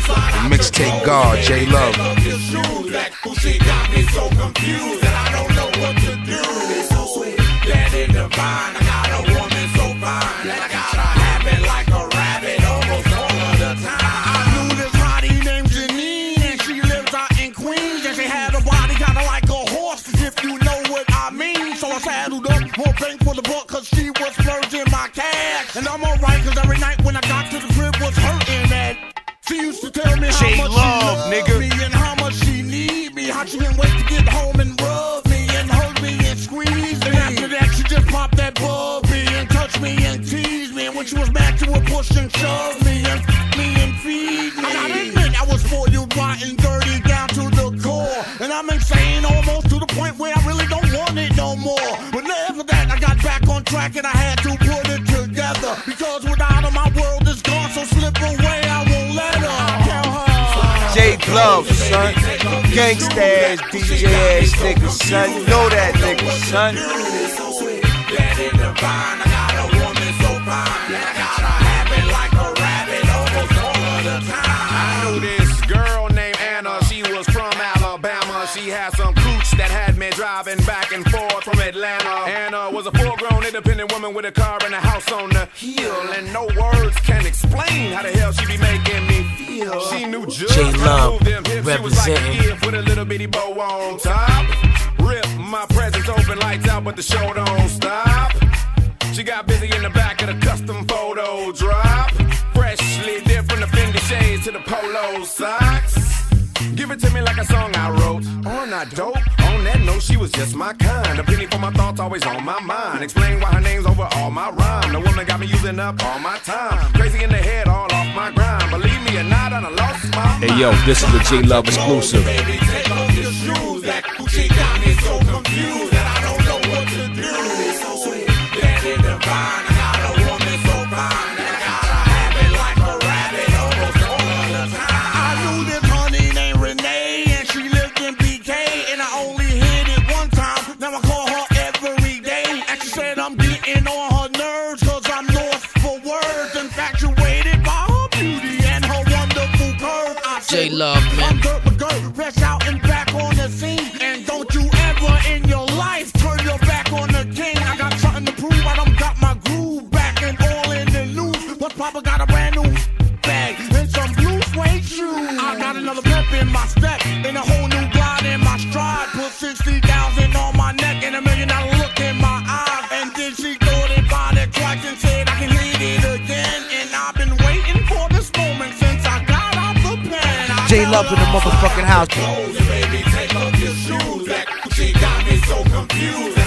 Mixtape God, J Love. She got me so confused that I don't know what to do. It's so sweet, that is divine. I got a woman so fine that I gotta have it like a rabbit almost all of the time. I knew this hottie named Janine, and she lives out in Queens, and she had a body kinda like a horse, if you know what I mean. So I saddled up, more bang for the buck, cause she was splurging my cash. And I'm alright, cause every night when I got to the crib was hurting that. She used to tell me how much she loved me and how much she need me. How she didn't wait to get home and rub me and hug me and squeeze me. And after that she just popped that bubby and touched me and teased me. And when she was mad she would push and shove me and feed me. I gotta admit I was spoiled, rotten, dirty down to the core. And I'm insane almost to the point where I really don't want it no more. But after that I got back on track and I had to put it together. Because without her my world is gone, so slip away I won't let her. J Love, son. Gangsta ass, DJ ass nigga, son. You know that nigga, son. That in the vine, I got a woman so fine that I gotta have it like a rabbit almost all of the time. I knew this girl named Anna. She was from Alabama. She had some cooch that had me driving back and forth from Atlanta. Anna was a full-grown independent woman with a car and a house on the hill, and no words can explain how the hell she be making me feel. She knew just J how Love to move them hips. She was like a gift with a little bitty bow on top. Rip my presents open, lights out, but the show don't stop. She got busy in the back of the custom photo drop. Freshly dipped from the Fendi shades to the polo socks. Give it to me like a song I wrote. Oh, not dope. On that note, she was just my kind. A penny for my thoughts, always on my mind. Explain why her name's over all my rhyme. The woman got me using up all my time. Crazy in the head, all off my grind. Believe me or not, I done lost my mind. Hey yo, this is the J Love exclusive. Baby, take off your shoes. That she got me so confused that I don't know what to do. It's so sweet, that in the vine. I got a woman so fine that I gotta have it like a rabbit almost all of the time. I knew this honey named Renee, and she lived in BK, and I only hit it one time. Now I call her every day, and she said I'm getting on her nerves, cause I'm lost for words, infatuated by her beauty and her wonderful curve. I J Love, man. I'm Gert McGirt, fresh out and back on the scene. And don't you ever in your life turn your back on the king. I got something to prove, I done got my groove back and all in the news. But Papa got a brand new bag and some blue suede shoes. I got another pep in my step and a whole new glide in my stride. Put 60,000 on my neck and $1 million look in my eyes. And then she thought about it twice and said I can hit it again. And I've been waiting for this moment since I got out the pen. J Love in the motherfucking house. Baby, take off your shoes. She got me so confused.